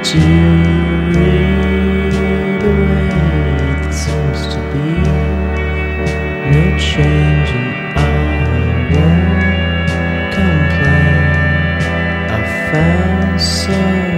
It seems to be no change in our won't complain. I found so